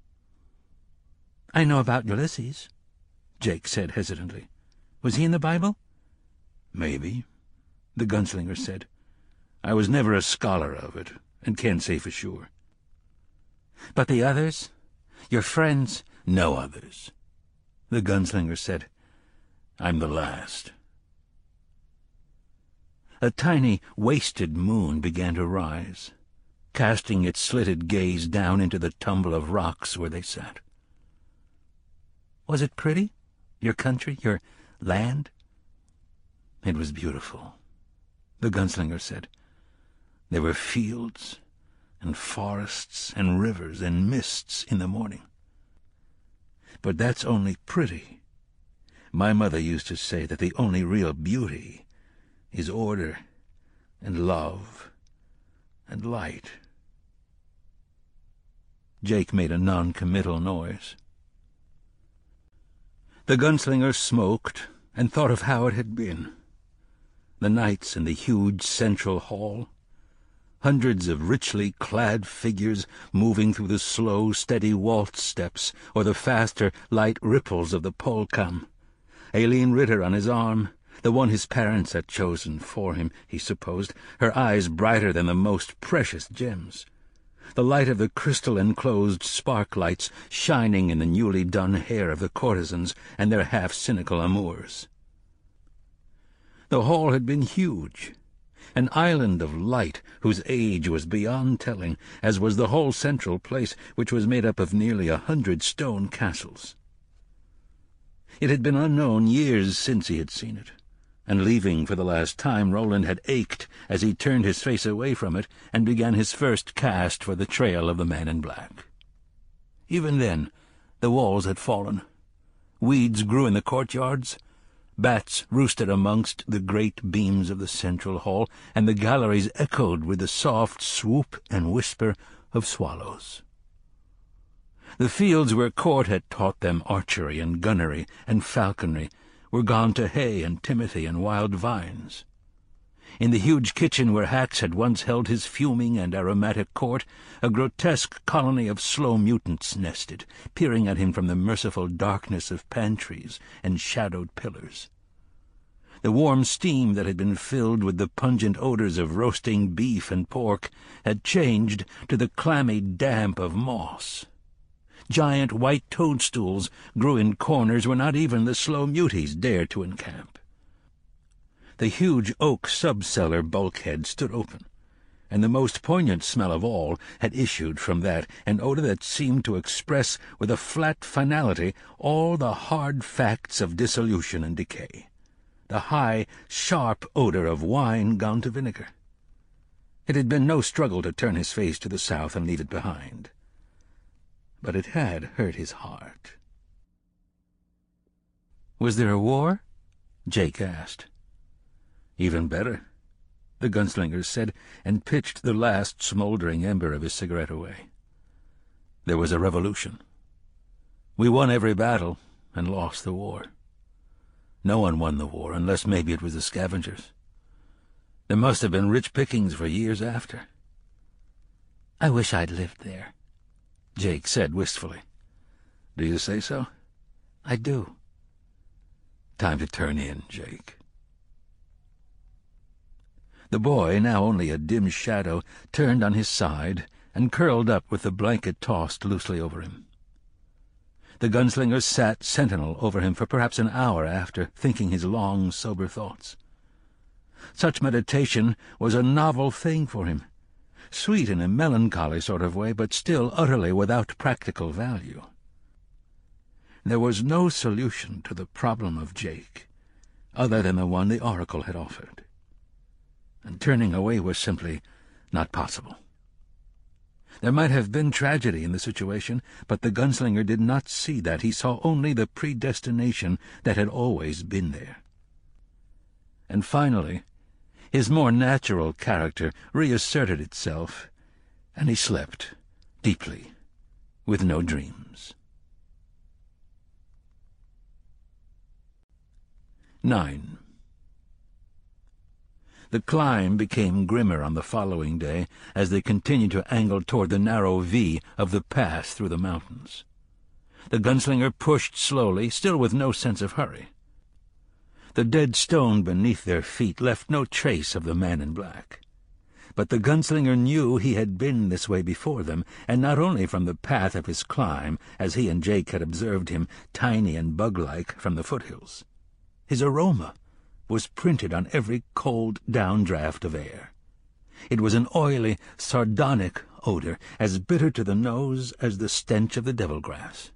I know about Ulysses, Jake said hesitantly. Was he in the Bible? Maybe, the gunslinger said. I was never a scholar of it, and can't say for sure. But the others? Your friends? No others, the gunslinger said. I'm the last. A tiny, wasted moon began to rise, casting its slitted gaze down into the tumble of rocks where they sat. Was it pretty? Your country? Your land? It was beautiful, the gunslinger said. There were fields and forests and rivers and mists in the morning. But that's only pretty. My mother used to say that the only real beauty is order and love and light. Jake made a non-committal noise. The gunslinger smoked and thought of how it had been. The nights in the huge central hall, hundreds of richly clad figures moving through the slow, steady waltz steps or the faster, light ripples of the polka. Aileen Ritter on his arm, the one his parents had chosen for him, he supposed, her eyes brighter than the most precious gems. The light of the crystal-enclosed spark-lights shining in the newly done hair of the courtesans and their half-cynical amours. The hall had been huge, an island of light whose age was beyond telling, as was the whole central place, which was made up of nearly a hundred stone castles. It had been unknown years since he had seen it, and leaving for the last time, Roland had ached as he turned his face away from it and began his first cast for the trail of the man in black. Even then, the walls had fallen. Weeds grew in the courtyards. Bats roosted amongst the great beams of the central hall, and the galleries echoed with the soft swoop and whisper of swallows. The fields where Court had taught them archery and gunnery and falconry were gone to hay and timothy and wild vines. In the huge kitchen where Hax had once held his fuming and aromatic court, a grotesque colony of slow mutants nested, peering at him from the merciful darkness of pantries and shadowed pillars. The warm steam that had been filled with the pungent odors of roasting beef and pork had changed to the clammy damp of moss. Giant white toadstools grew in corners where not even the slow muties dared to encamp. The huge oak sub-cellar bulkhead stood open, and the most poignant smell of all had issued from that, an odor that seemed to express with a flat finality all the hard facts of dissolution and decay, the high, sharp odor of wine gone to vinegar. It had been no struggle to turn his face to the south and leave it behind, but it had hurt his heart. "Was there a war?" Jake asked. "Even better," the gunslinger said, and pitched the last smoldering ember of his cigarette away. "There was a revolution. We won every battle and lost the war. No one won the war, unless maybe it was the scavengers. There must have been rich pickings for years after." "I wish I'd lived there," Jake said wistfully. "Do you say so?" "I do." "Time to turn in, Jake." The boy, now only a dim shadow, turned on his side and curled up with the blanket tossed loosely over him. The gunslinger sat sentinel over him for perhaps an hour after, thinking his long, sober thoughts. Such meditation was a novel thing for him, sweet in a melancholy sort of way, but still utterly without practical value. There was no solution to the problem of Jake, other than the one the Oracle had offered, and turning away was simply not possible. There might have been tragedy in the situation, but the gunslinger did not see that. He saw only the predestination that had always been there. and finally his more natural character reasserted itself, and he slept deeply, with no dreams. Nine. The climb became grimmer on the following day as they continued to angle toward the narrow V of the pass through the mountains. The gunslinger pushed slowly, still with no sense of hurry. The dead stone beneath their feet left no trace of the man in black. But the gunslinger knew he had been this way before them, and not only from the path of his climb, as he and Jake had observed him, tiny and bug-like, from the foothills. His aroma was printed on every cold downdraft of air. It was an oily, sardonic odor, as bitter to the nose as the stench of the devil-grass.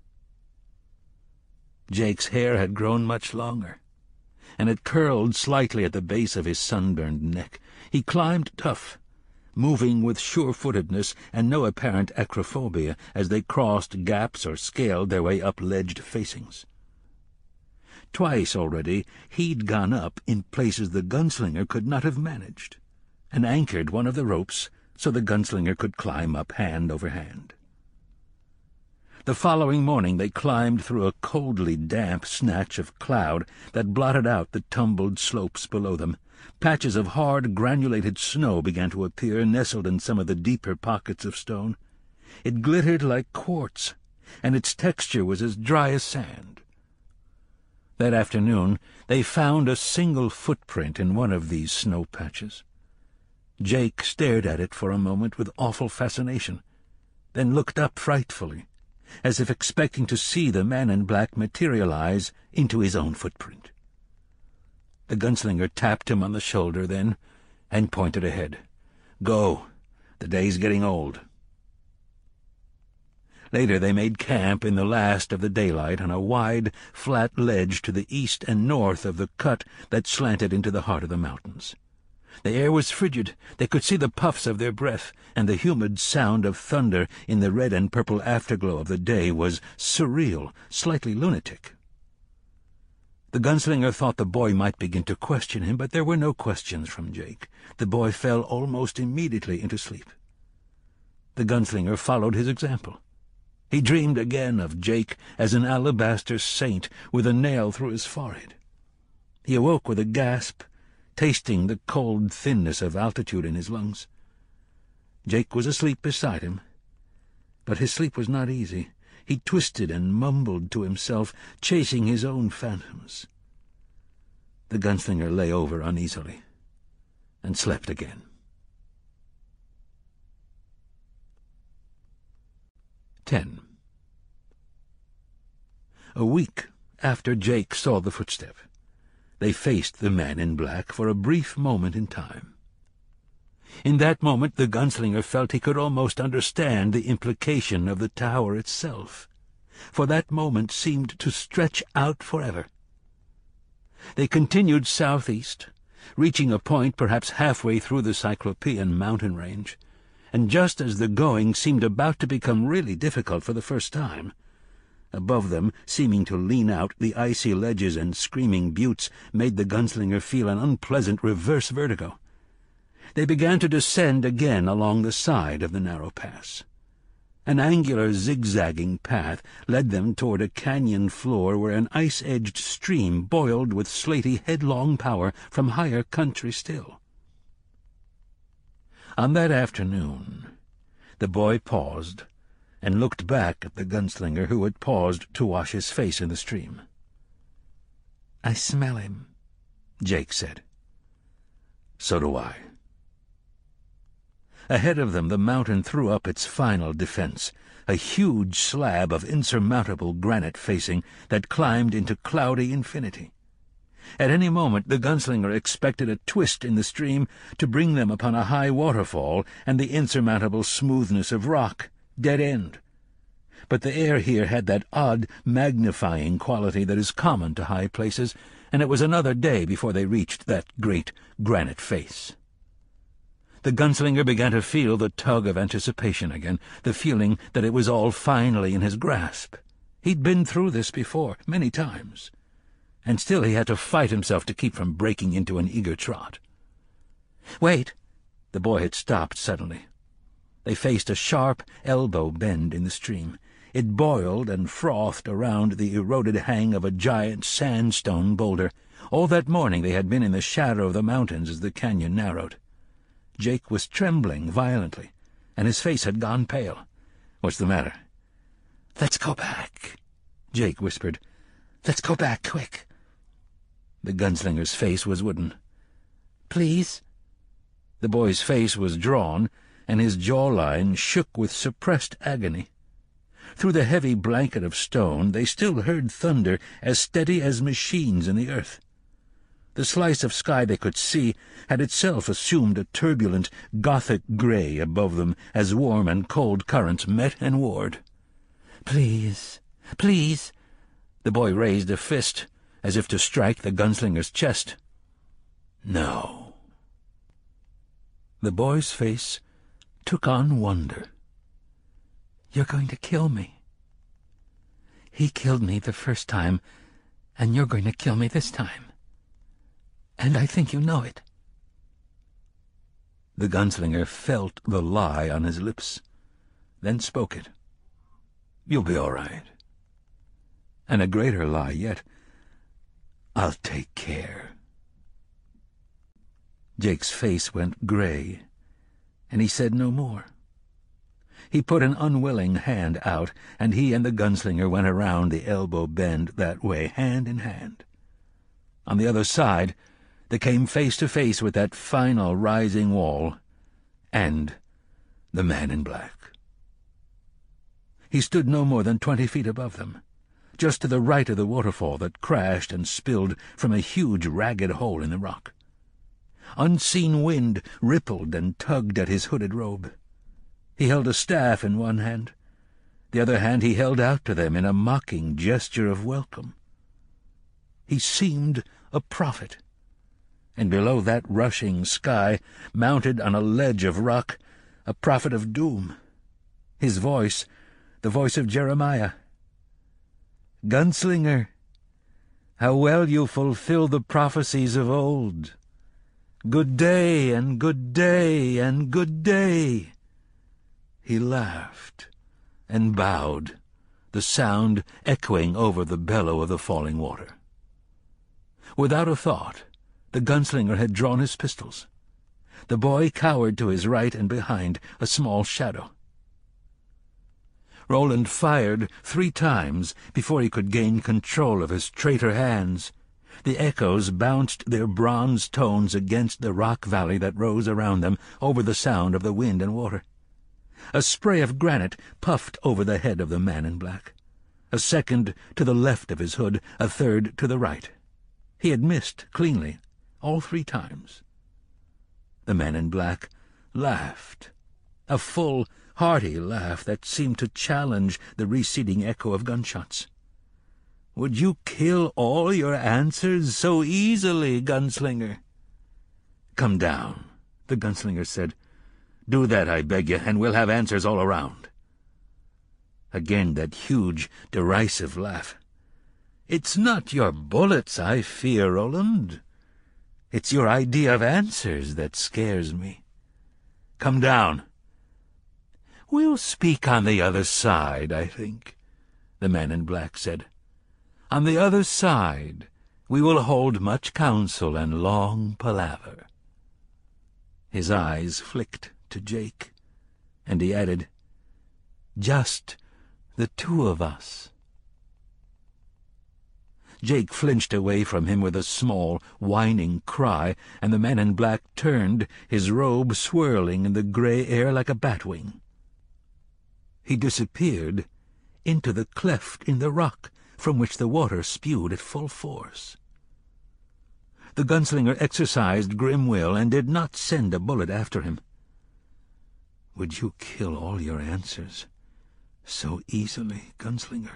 Jake's hair had grown much longer, and it curled slightly at the base of his sunburned neck. He climbed tough, moving with sure-footedness and no apparent acrophobia as they crossed gaps or scaled their way up ledged facings. Twice already he'd gone up in places the gunslinger could not have managed, and anchored one of the ropes so the gunslinger could climb up hand over hand. The following morning they climbed through a coldly damp snatch of cloud that blotted out the tumbled slopes below them. Patches of hard, granulated snow began to appear, nestled in some of the deeper pockets of stone. It glittered like quartz, and its texture was as dry as sand. That afternoon they found a single footprint in one of these snow patches. Jake stared at it for a moment with awful fascination, then looked up frightfully, as if expecting to see the man in black materialize into his own footprint. The gunslinger tapped him on the shoulder then, and pointed ahead. "Go. The day's getting old." Later they made camp in the last of the daylight on a wide, flat ledge to the east and north of the cut that slanted into the heart of the mountains. The air was frigid. They could see the puffs of their breath, and the humid sound of thunder in the red and purple afterglow of the day was surreal, slightly lunatic. The gunslinger thought the boy might begin to question him, but there were no questions from Jake. The boy fell almost immediately into sleep. The gunslinger followed his example. He dreamed again of Jake as an alabaster saint with a nail through his forehead. He awoke with a gasp, tasting the cold thinness of altitude in his lungs. Jake was asleep beside him, but his sleep was not easy. He twisted and mumbled to himself, chasing his own phantoms. The gunslinger lay over uneasily and slept again. Ten. A week after Jake saw the footstep, they faced the man in black for a brief moment in time. In that moment the gunslinger felt he could almost understand the implication of the tower itself, for that moment seemed to stretch out forever. They continued southeast, reaching a point perhaps halfway through the Cyclopean mountain range, and just as the going seemed about to become really difficult for the first time, above them, seeming to lean out, the icy ledges and screaming buttes made the gunslinger feel an unpleasant reverse vertigo. They began to descend again along the side of the narrow pass. An angular, zigzagging path led them toward a canyon floor where an ice-edged stream boiled with slaty, headlong power from higher country still. On that afternoon, the boy paused and looked back at the gunslinger, who had paused to wash his face in the stream. "I smell him," Jake said. "So do I." Ahead of them the mountain threw up its final defense, a huge slab of insurmountable granite facing that climbed into cloudy infinity. At any moment the gunslinger expected a twist in the stream to bring them upon a high waterfall and the insurmountable smoothness of rock, dead end. But the air here had that odd magnifying quality that is common to high places, and it was another day before they reached that great granite face. The gunslinger began to feel the tug of anticipation again, the feeling that it was all finally in his grasp. He'd been through this before, many times. and still he had to fight himself to keep from breaking into an eager trot. "Wait!" The boy had stopped suddenly. They faced a sharp elbow bend in the stream. It boiled and frothed around the eroded hang of a giant sandstone boulder. All that morning they had been in the shadow of the mountains as the canyon narrowed. Jake was trembling violently, and his face had gone pale. "What's the matter?" "Let's go back," Jake whispered. "Let's go back, quick." The gunslinger's face was wooden. "Please?" The boy's face was drawn, and his jawline shook with suppressed agony. Through the heavy blanket of stone they still heard thunder as steady as machines in the earth. The slice of sky they could see had itself assumed a turbulent, gothic grey above them as warm and cold currents met and warred. "Please, please!" The boy raised a fist, as if to strike the gunslinger's chest. "No." The boy's face took on wonder. "You're going to kill me. He killed me the first time, and you're going to kill me this time. And I think you know it." The gunslinger felt the lie on his lips, then spoke it. "You'll be all right." And a greater lie yet. "I'll take care." Jake's face went gray, and he said no more. He put an unwilling hand out, and he and the gunslinger went around the elbow bend that way, hand in hand. On the other side, they came face to face with that final rising wall, and the man in black. He stood no more than twenty feet above them, just to the right of the waterfall that crashed and spilled from a huge ragged hole in the rock. Unseen wind rippled and tugged at his hooded robe. He held a staff in one hand. The other hand he held out to them in a mocking gesture of welcome. He seemed a prophet, and below that rushing sky, mounted on a ledge of rock, a prophet of doom. His voice, the voice of Jeremiah. "Gunslinger, how well you fulfill the prophecies of old. Good day, and good day, and good day." He laughed and bowed, the sound echoing over the bellow of the falling water. Without a thought, the gunslinger had drawn his pistols. The boy cowered to his right and behind, a small shadow. Roland fired three times before he could gain control of his traitor hands. The echoes bounced their bronze tones against the rock valley that rose around them over the sound of the wind and water. A spray of granite puffed over the head of the man in black. A second to the left of his hood, a third to the right. He had missed cleanly, all three times. The man in black laughed, a full, hearty laugh that seemed to challenge the receding echo of gunshots. "Would you kill all your answers so easily, gunslinger?" "Come down," the gunslinger said. "Do that, I beg you, and we'll have answers all around." Again that huge, derisive laugh. "It's not your bullets I fear, Roland. It's your idea of answers that scares me. Come down." "We'll speak on the other side, I think," the man in black said. "On the other side we will hold much counsel and long palaver." His eyes flicked to Jake, and he added, "Just the two of us." Jake flinched away from him with a small, whining cry, and the man in black turned, his robe swirling in the grey air like a batwing. He disappeared into the cleft in the rock from which the water spewed at full force. The gunslinger exercised grim will and did not send a bullet after him. "Would you kill all your answers so easily, gunslinger?"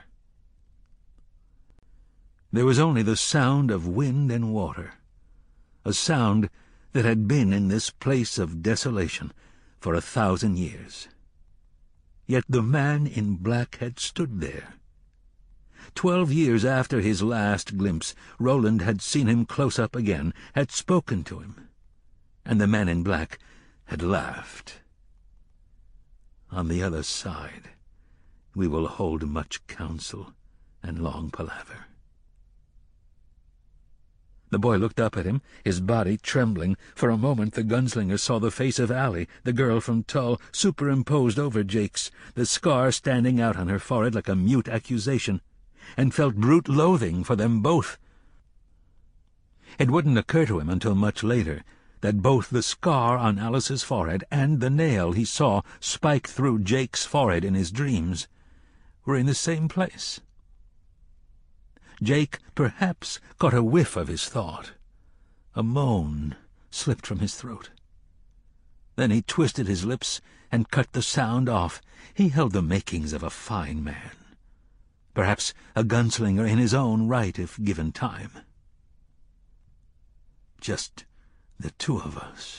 There was only the sound of wind and water, a sound that had been in this place of desolation for a thousand years. Yet the man in black had stood there. Twelve years after his last glimpse, Roland had seen him close up again, had spoken to him, and the man in black had laughed. On the other side, we will hold much counsel and long palaver. The boy looked up at him, his body trembling. For a moment the gunslinger saw the face of Allie, the girl from Tull, superimposed over Jake's, the scar standing out on her forehead like a mute accusation, and felt brute loathing for them both. It wouldn't occur to him until much later that both the scar on Alice's forehead and the nail he saw spike through Jake's forehead in his dreams were in the same place. Jake perhaps caught a whiff of his thought. A moan slipped from his throat. Then he twisted his lips and cut the sound off. He held the makings of a fine man, perhaps a gunslinger in his own right if given time. Just the two of us.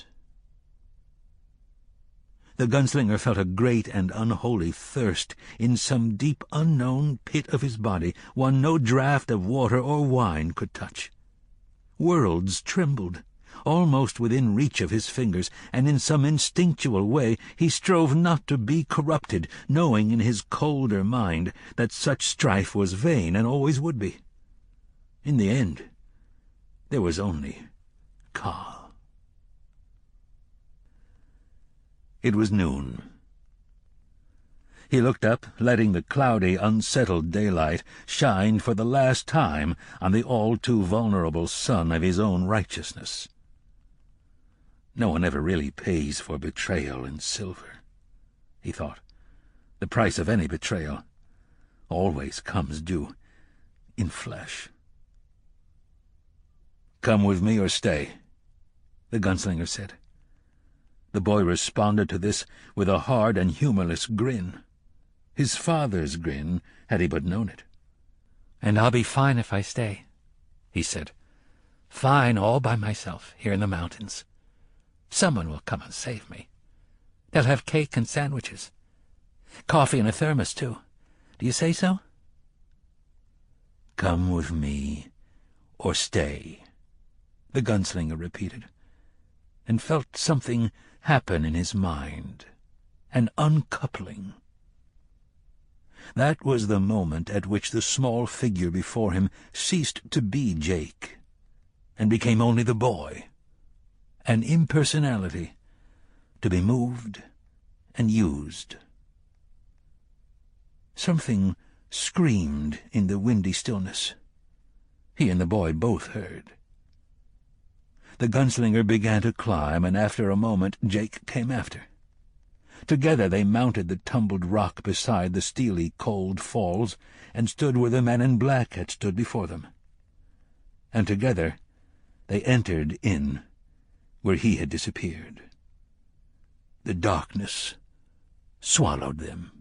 The gunslinger felt a great and unholy thirst in some deep unknown pit of his body, one no draught of water or wine could touch. Worlds trembled, almost within reach of his fingers, and in some instinctual way he strove not to be corrupted, knowing in his colder mind that such strife was vain and always would be. In the end, there was only Ka. It was noon. He looked up, letting the cloudy, unsettled daylight shine for the last time on the all-too-vulnerable sun of his own righteousness. No one ever really pays for betrayal in silver, he thought. The price of any betrayal always comes due in flesh. "Come with me or stay," the gunslinger said. The boy responded to this with a hard and humorless grin. His father's grin, had he but known it. "And I'll be fine if I stay," he said. "Fine all by myself, here in the mountains. Someone will come and save me. They'll have cake and sandwiches. Coffee in a thermos, too. Do you say so?" "Come with me or stay," the gunslinger repeated, and felt something happen in his mind, an uncoupling. That was the moment at which the small figure before him ceased to be Jake, and became only the boy, an impersonality, to be moved and used. Something screamed in the windy stillness. He and the boy both heard. The gunslinger began to climb, and after a moment Jake came after. Together they mounted the tumbled rock beside the steely, cold falls, and stood where the man in black had stood before them. And together they entered in where he had disappeared. The darkness swallowed them.